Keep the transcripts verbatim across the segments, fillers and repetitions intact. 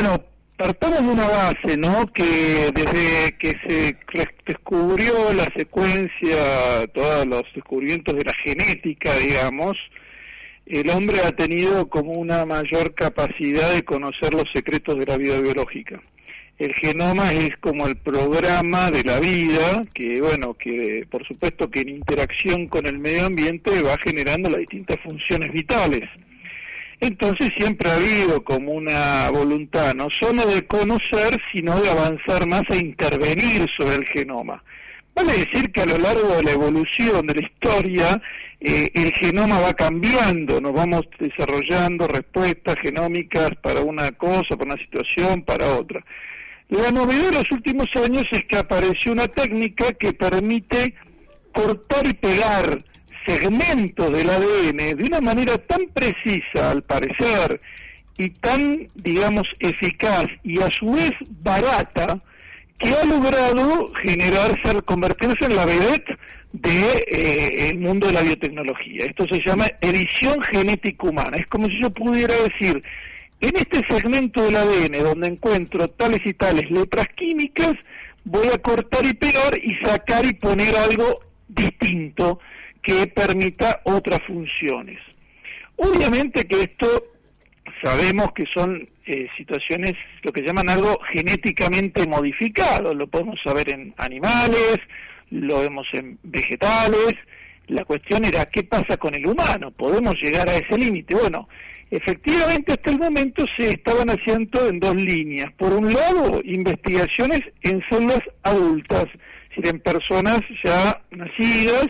Bueno, partamos de una base, ¿no? Que desde que se descubrió la secuencia, todos los descubrimientos de la genética, digamos, el hombre ha tenido como una mayor capacidad de conocer los secretos de la vida biológica. El genoma es como el programa de la vida, que bueno, que por supuesto que en interacción con el medio ambiente va generando las distintas funciones vitales. Entonces siempre ha habido como una voluntad, no solo de conocer, sino de avanzar más a intervenir sobre el genoma. Vale decir que a lo largo de la evolución de la historia, eh, el genoma va cambiando, nos vamos desarrollando respuestas genómicas para una cosa, para una situación, para otra. La novedad de los últimos años es que apareció una técnica que permite cortar y pegar segmentos del A D N de una manera tan precisa, al parecer, y tan, digamos, eficaz y a su vez barata, que ha logrado generarse, convertirse en la vedette de eh, el mundo de la biotecnología. Esto se llama edición genética humana. Es como si yo pudiera decir, en este segmento del A D N donde encuentro tales y tales letras químicas, voy a cortar y pegar y sacar y poner algo distinto que permita otras funciones. Obviamente que esto sabemos que son eh, situaciones, lo que llaman algo genéticamente modificado, lo podemos saber en animales, lo vemos en vegetales. La cuestión era, ¿qué pasa con el humano? ¿Podemos llegar a ese límite? Bueno, efectivamente hasta el momento se estaban haciendo en dos líneas. Por un lado, investigaciones en células adultas, es decir, en personas ya nacidas,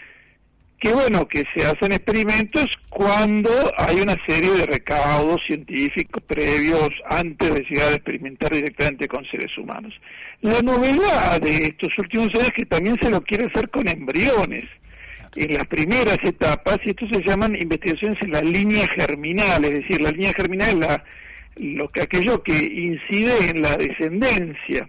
que bueno, que se hacen experimentos cuando hay una serie de recaudos científicos previos antes de llegar a experimentar directamente con seres humanos. La novedad de estos últimos años es que también se lo quiere hacer con embriones en las primeras etapas, y esto se llaman investigaciones en la línea germinal, es decir, la línea germinal es la, lo que, aquello que incide en la descendencia,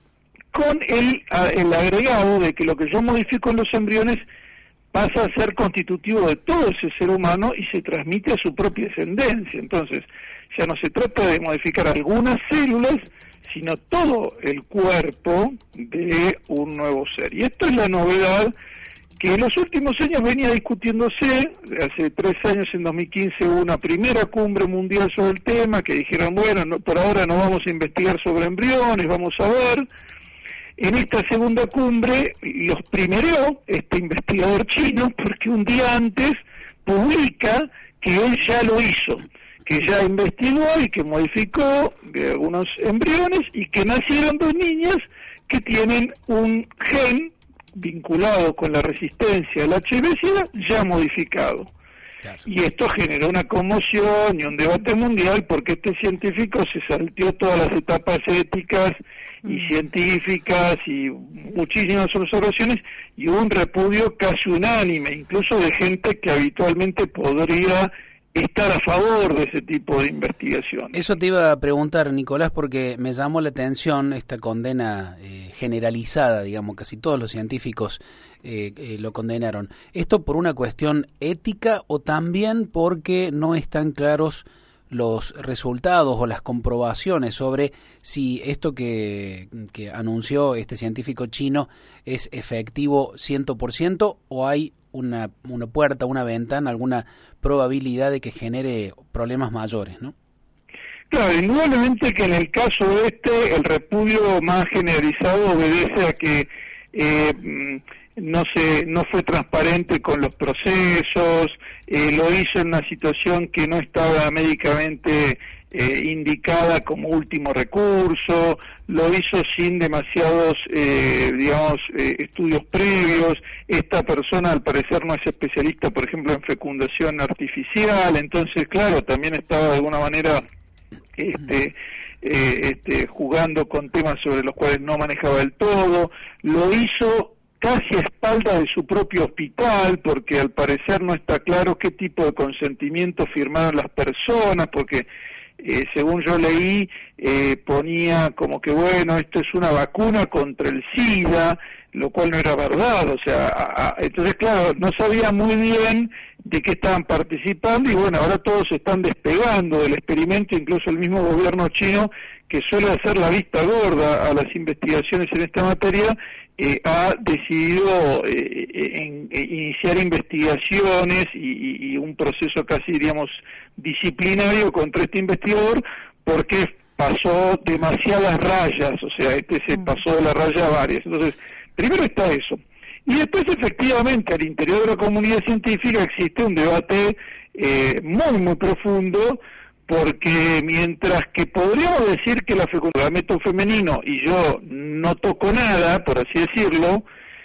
con el, el agregado de que lo que yo modifico en los embriones pasa a ser constitutivo de todo ese ser humano y se transmite a su propia descendencia. Entonces, ya no se trata de modificar algunas células, sino todo el cuerpo de un nuevo ser. Y esto es la novedad que en los últimos años venía discutiéndose. Hace tres años, en dos mil quince, hubo una primera cumbre mundial sobre el tema, que dijeron, bueno, no, por ahora no vamos a investigar sobre embriones, vamos a ver. En esta segunda cumbre los primeró este investigador chino, porque un día antes publica que él ya lo hizo, que ya investigó y que modificó de algunos embriones y que nacieron dos niñas que tienen un gen vinculado con la resistencia al H I V-Sida ya modificado. Claro. Y esto generó una conmoción y un debate mundial, porque este científico se salteó todas las etapas éticas y mm. científicas y muchísimas observaciones, y hubo un repudio casi unánime, incluso de gente que habitualmente podría estar a favor de ese tipo de investigación. Eso te iba a preguntar, Nicolás, porque me llamó la atención esta condena eh, generalizada, digamos, casi todos los científicos eh, eh, lo condenaron. ¿Esto por una cuestión ética o también porque no están claros los resultados o las comprobaciones sobre si esto que, que anunció este científico chino es efectivo cien por ciento o hay una, una puerta, una ventana, alguna probabilidad de que genere problemas mayores, ¿no? Claro, indudablemente que en el caso este, el repudio más generalizado obedece a que eh, no se no fue transparente con los procesos, eh, lo hizo en una situación que no estaba médicamente eh, indicada como último recurso, lo hizo sin demasiados, eh, digamos, eh, estudios previos. Esta persona al parecer no es especialista, por ejemplo, en fecundación artificial, entonces, claro, también estaba de alguna manera este eh, este jugando con temas sobre los cuales no manejaba del todo. Lo hizo casi a espaldas de su propio hospital, porque al parecer no está claro qué tipo de consentimiento firmaron las personas, porque eh, según yo leí, eh, ponía como que bueno, esto es una vacuna contra el SIDA, lo cual no era verdad, o sea, a, a, entonces claro, no sabía muy bien de qué estaban participando y bueno, ahora todos se están despegando del experimento, incluso el mismo gobierno chino, que suele hacer la vista gorda a las investigaciones en esta materia, eh, ha decidido eh, en, en iniciar investigaciones y, y, y un proceso casi, diríamos, disciplinario contra este investigador, porque pasó demasiadas rayas, o sea, este se pasó de la raya a varias. Entonces, primero está eso. Y después, efectivamente, al interior de la comunidad científica existe un debate eh, muy, muy profundo, porque mientras que podríamos decir que la fecundación del gameto femenino, y yo no toco nada, por así decirlo,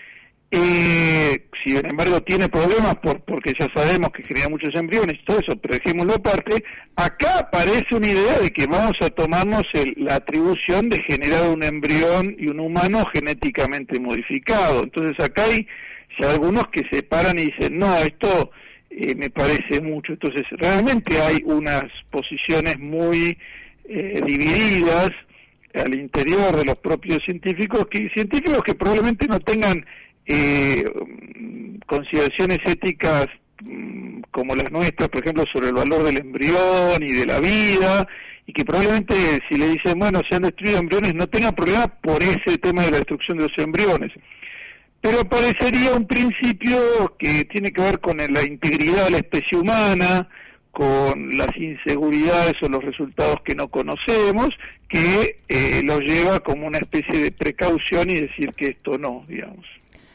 eh, sin embargo tiene problemas por, porque ya sabemos que genera muchos embriones y todo eso, pero dejémoslo aparte, acá aparece una idea de que vamos a tomarnos el, la atribución de generar un embrión y un humano genéticamente modificado. Entonces acá hay ya algunos que se paran y dicen, no, esto eh, me parece mucho. Entonces realmente hay unas posiciones muy eh, divididas al interior de los propios científicos, que científicos que probablemente no tengan Eh, consideraciones éticas mm, como las nuestras, por ejemplo, sobre el valor del embrión y de la vida, y que probablemente si le dicen, bueno, se han destruido embriones, no tengan problema por ese tema de la destrucción de los embriones. Pero parecería un principio que tiene que ver con la integridad de la especie humana, con las inseguridades o los resultados que no conocemos, que eh, lo lleva como una especie de precaución y decir que esto no, digamos.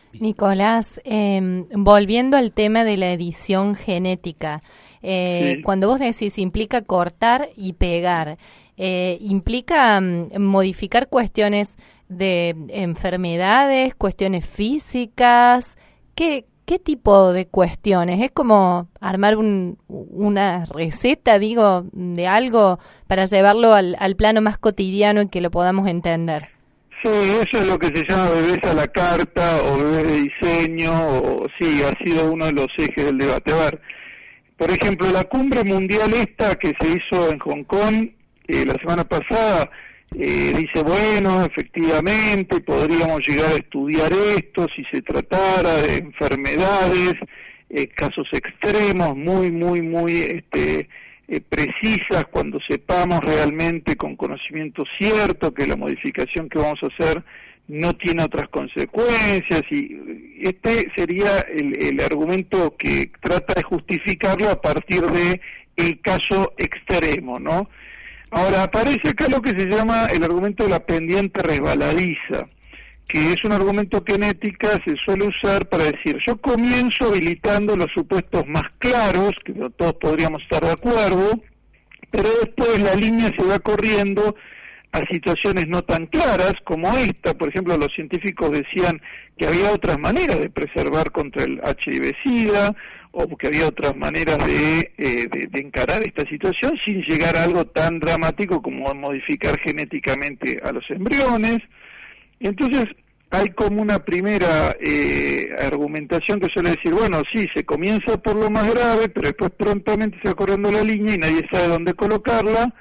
Nicolás, eh, volviendo al tema de la edición genética, eh, sí. Cuando vos decís implica cortar y pegar, eh, ¿implica um, modificar cuestiones de enfermedades, cuestiones físicas? ¿Qué, qué tipo de cuestiones? ¿Es como armar un, una receta, digo, de algo para llevarlo al, al plano más cotidiano y que lo podamos entender? Sí, eso es lo que se llama bebés a la carta o bebés de diseño, o sí, ha sido uno de los ejes del debate. A ver, por ejemplo, la cumbre mundial esta que se hizo en Hong Kong eh, la semana pasada, eh, dice, bueno, efectivamente podríamos llegar a estudiar esto si se tratara de enfermedades, eh, casos extremos, muy, muy, muy este Eh, precisas, cuando sepamos realmente con conocimiento cierto que la modificación que vamos a hacer no tiene otras consecuencias, y este sería el, el argumento que trata de justificarlo a partir de el caso extremo, ¿no? Ahora aparece acá lo que se llama el argumento de la pendiente resbaladiza, que es un argumento que en ética se suele usar para decir, yo comienzo habilitando los supuestos más claros, que todos podríamos estar de acuerdo, pero después la línea se va corriendo a situaciones no tan claras como esta. Por ejemplo, los científicos decían que había otras maneras de preservar contra el H I V-Sida, o que había otras maneras de, eh, de, de encarar esta situación sin llegar a algo tan dramático como modificar genéticamente a los embriones. Entonces hay como una primera eh, argumentación que suele decir, bueno, sí, se comienza por lo más grave, pero después prontamente se va corriendo la línea y nadie sabe dónde colocarla,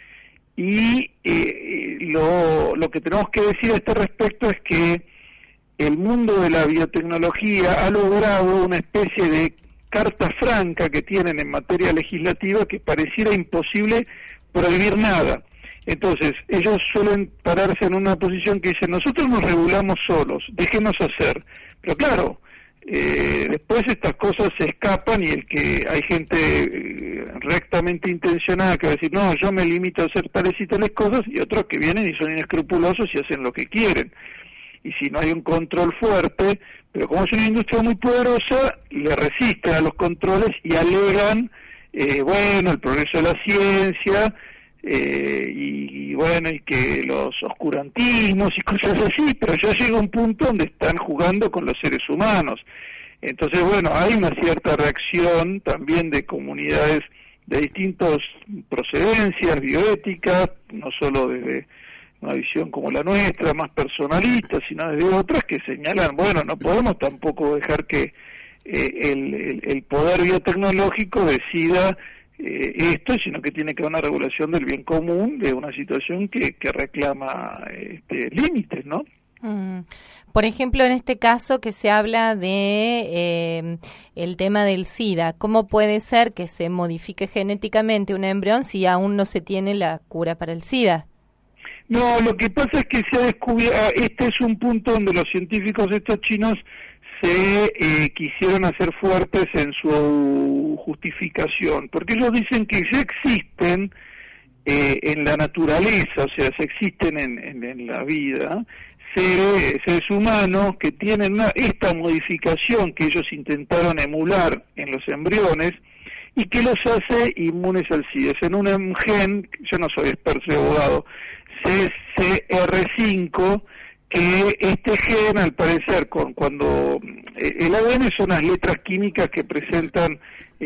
y eh, lo, lo que tenemos que decir a este respecto es que el mundo de la biotecnología ha logrado una especie de carta franca que tienen en materia legislativa que pareciera imposible prohibir nada. Entonces, ellos suelen pararse en una posición que dice, nosotros nos regulamos solos, déjenos hacer. Pero claro, eh, después estas cosas se escapan y el que hay gente eh, rectamente intencionada que va a decir, no, yo me limito a hacer tales y tales cosas, y otros que vienen y son inescrupulosos y hacen lo que quieren. Y si no hay un control fuerte, pero como es una industria muy poderosa, le resisten a los controles y alegan, eh, bueno, el progreso de la ciencia, Eh, y, y bueno, y que los oscurantismos y cosas así, pero ya llega un punto donde están jugando con los seres humanos. Entonces, bueno, hay una cierta reacción también de comunidades de distintas procedencias bioéticas, no solo desde una visión como la nuestra, más personalista, sino desde otras que señalan, bueno, no podemos tampoco dejar que eh, el, el, el poder biotecnológico decida eh, esto, sino que tiene que haber una regulación del bien común de una situación que, que reclama este, límites, ¿no? Mm. Por ejemplo, en este caso que se habla de eh, el tema del SIDA, ¿cómo puede ser que se modifique genéticamente un embrión si aún no se tiene la cura para el SIDA? No, lo que pasa es que se ha descubierto, este es un punto donde los científicos estos chinos se eh, quisieron hacer fuertes en su justificación, porque ellos dicen que ya existen eh, en la naturaleza, o sea, se existen en, en, en la vida, seres, seres humanos que tienen una, esta modificación que ellos intentaron emular en los embriones y que los hace inmunes al SIDA. Es en un gen, yo no soy experto, soy abogado, C C R cinco, que este gen, al parecer, con, cuando eh, el A D N son las letras químicas que presentan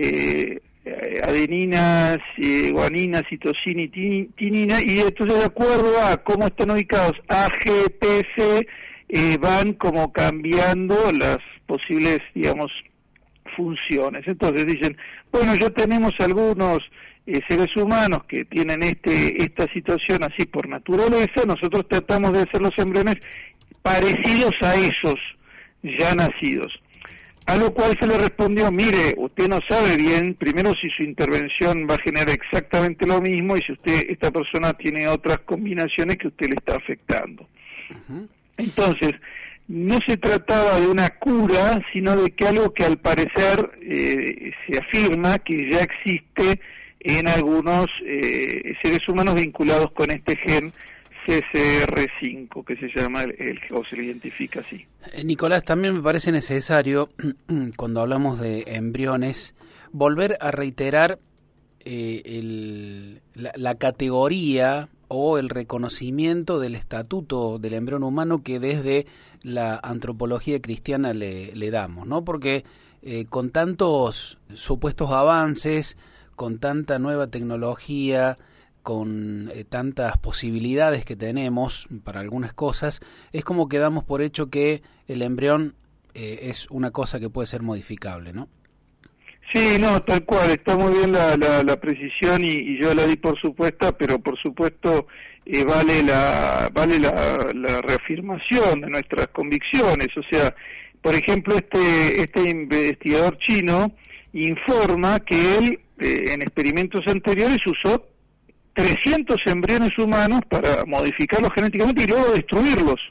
eh, adeninas, eh, guanina, citosina y tinina, y entonces de acuerdo a cómo están ubicados A, G, T, C, eh, van como cambiando las posibles, digamos, funciones. Entonces dicen, bueno, ya tenemos algunos eh, seres humanos que tienen este esta situación así por naturaleza, nosotros tratamos de hacer los embriones parecidos a esos ya nacidos. A lo cual se le respondió, mire, usted no sabe bien, primero si su intervención va a generar exactamente lo mismo y si usted, esta persona tiene otras combinaciones que usted le está afectando. Uh-huh. Entonces, no se trataba de una cura, sino de que algo que al parecer eh, se afirma que ya existe en algunos eh, seres humanos vinculados con este gen C C R cinco, que se llama, el, el, o se le identifica así. Eh, Nicolás, también me parece necesario, cuando hablamos de embriones, volver a reiterar eh, el, la, la categoría o el reconocimiento del estatuto del embrión humano que desde la antropología cristiana le, le damos, ¿no? Porque eh, con tantos supuestos avances, con tanta nueva tecnología, con eh, tantas posibilidades que tenemos para algunas cosas, es como que damos por hecho que el embrión eh, es una cosa que puede ser modificable, ¿no? Sí, no, tal cual, está muy bien la, la, la precisión y, y yo la di por supuesta, pero por supuesto eh, vale la vale la, la reafirmación de nuestras convicciones. O sea, por ejemplo, este este investigador chino informa que él eh, en experimentos anteriores usó trescientos embriones humanos para modificarlos genéticamente y luego destruirlos.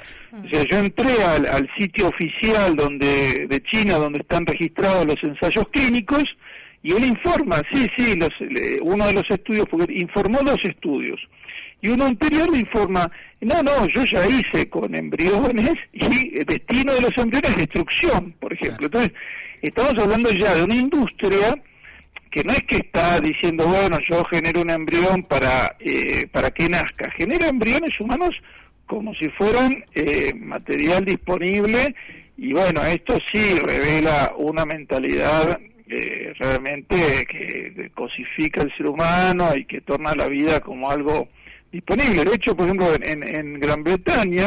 O sea, yo entré al, al sitio oficial donde de China donde están registrados los ensayos clínicos y él informa, sí, sí, los, uno de los estudios, porque informó dos estudios, y uno anterior le informa, no, no, yo ya hice con embriones y el destino de los embriones es destrucción, por ejemplo. Entonces, estamos hablando ya de una industria que no es que está diciendo, bueno, yo genero un embrión para eh, para que nazca, genera embriones humanos como si fueran eh, material disponible, y bueno, esto sí revela una mentalidad eh, realmente que cosifica al ser humano y que torna la vida como algo disponible. De hecho, por ejemplo, en, en Gran Bretaña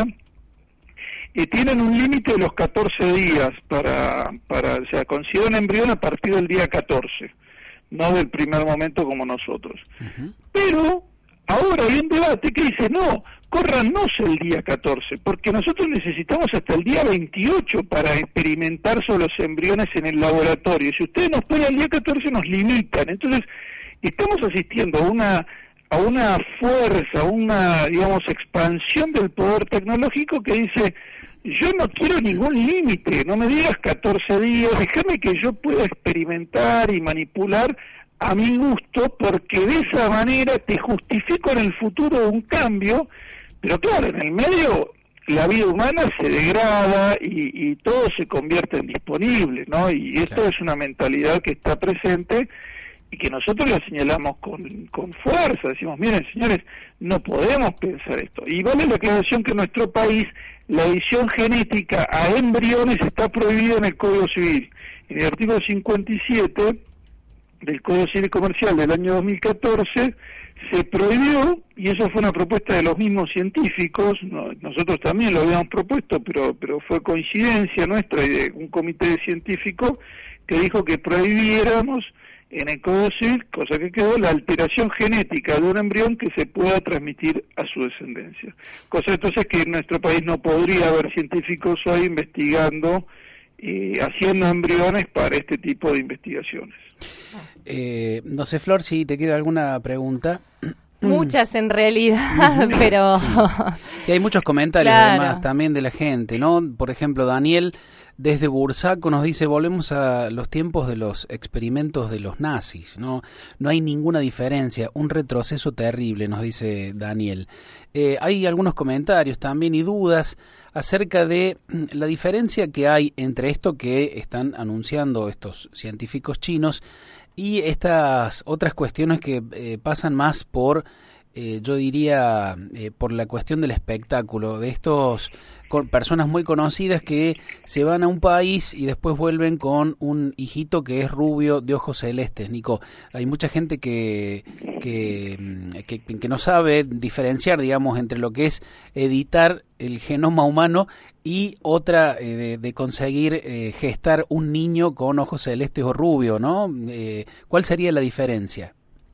eh, tienen un límite de los catorce días para, para, o sea, consideran embrión a partir del día catorce, no del primer momento como nosotros. Uh-huh. Pero ahora hay un debate que dice, no, córranos el día catorce, porque nosotros necesitamos hasta el día veintiocho para experimentar sobre los embriones en el laboratorio. Si ustedes nos ponen el día catorce nos limitan. Entonces, estamos asistiendo a una a una fuerza, a una, digamos, expansión del poder tecnológico que dice, yo no quiero ningún límite, no me digas catorce días, déjame que yo pueda experimentar y manipular a mi gusto, porque de esa manera te justifico en el futuro un cambio, pero claro, en el medio la vida humana se degrada y, y todo se convierte en disponible, ¿no? Y esto claro. Es una mentalidad que está presente y que nosotros la señalamos con, con fuerza, decimos, miren señores, no podemos pensar esto. Y vale la aclaración que en nuestro país la edición genética a embriones está prohibida en el Código Civil. En el artículo cincuenta y siete del Código Civil Comercial del año dos mil catorce se prohibió, y eso fue una propuesta de los mismos científicos, no, nosotros también lo habíamos propuesto, pero pero fue coincidencia nuestra y de un comité de científicos que dijo que prohibiéramos en el Código Civil, cosa que quedó, la alteración genética de un embrión que se pueda transmitir a su descendencia. Cosa entonces que en nuestro país no podría haber científicos hoy investigando, eh, haciendo embriones para este tipo de investigaciones. Eh, no sé, Flor, si te queda alguna pregunta. Muchas en realidad, pero... Sí. Y hay muchos comentarios claro. además también de la gente, ¿no? Por ejemplo, Daniel desde Bursaco nos dice, volvemos a los tiempos de los experimentos de los nazis, ¿no? No hay ninguna diferencia, un retroceso terrible, nos dice Daniel. Eh, hay algunos comentarios también y dudas acerca de la diferencia que hay entre esto que están anunciando estos científicos chinos y estas otras cuestiones que eh, pasan más por, eh, yo diría, eh, por la cuestión del espectáculo, de estos con personas muy conocidas que se van a un país y después vuelven con un hijito que es rubio de ojos celestes. Nico, hay mucha gente que, que, que, que no sabe diferenciar, digamos, entre lo que es editar el genoma humano y otra eh, de, de conseguir eh, gestar un niño con ojos celestes o rubio, ¿no? Eh, ¿Cuál sería la diferencia?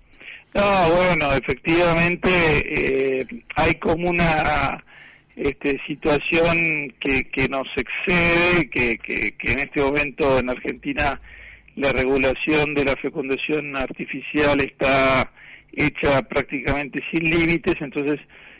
No, bueno, efectivamente eh, hay como una este, situación que, que nos excede, que, que, que en este momento en Argentina la regulación de la fecundación artificial está hecha prácticamente sin límites, entonces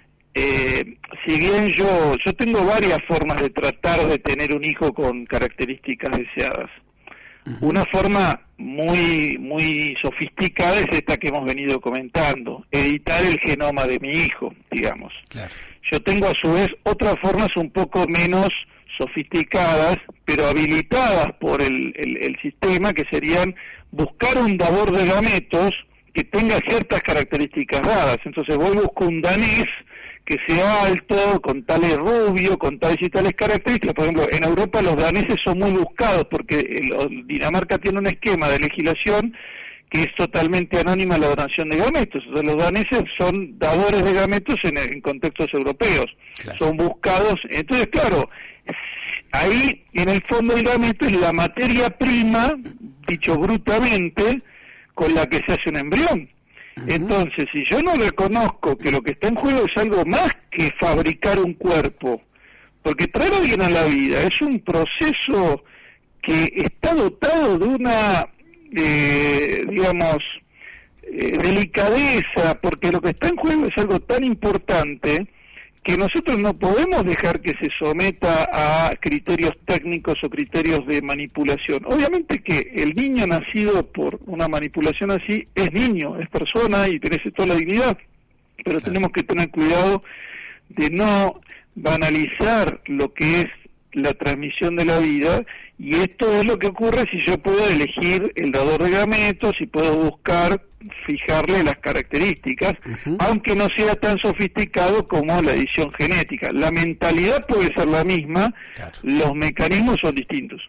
eh, si bien yo yo tengo varias formas de tratar de tener un hijo con características deseadas. Uh-huh. Una forma muy muy sofisticada es esta que hemos venido comentando, editar el genoma de mi hijo, digamos. Claro. Yo tengo a su vez otras formas un poco menos sofisticadas, pero habilitadas por el, el, el sistema, que serían buscar un dador de gametos que tenga ciertas características dadas. Entonces voy y busco un danés que sea alto, con tales rubio, con tales y tales características. Por ejemplo, en Europa los daneses son muy buscados porque el, Dinamarca tiene un esquema de legislación que es totalmente anónima la donación de gametos. O sea, los daneses son dadores de gametos en, en contextos europeos, claro. Son buscados. Entonces, claro, ahí en el fondo el gameto es la materia prima, dicho brutamente, con la que se hace un embrión. Uh-huh. Entonces, si yo no reconozco que lo que está en juego es algo más que fabricar un cuerpo, porque traer a alguien a la vida es un proceso que está dotado de una, eh, digamos, eh, delicadeza, porque lo que está en juego es algo tan importante que nosotros no podemos dejar que se someta a criterios técnicos o criterios de manipulación. Obviamente que el niño nacido por una manipulación así es niño, es persona y merece toda la dignidad, pero sí. Tenemos que tener cuidado de no banalizar lo que es la transmisión de la vida, y esto es lo que ocurre si yo puedo elegir el dador de gametos y puedo buscar fijarle las características, uh-huh. aunque no sea tan sofisticado como la edición genética. La mentalidad puede ser la misma, claro. Los mecanismos son distintos.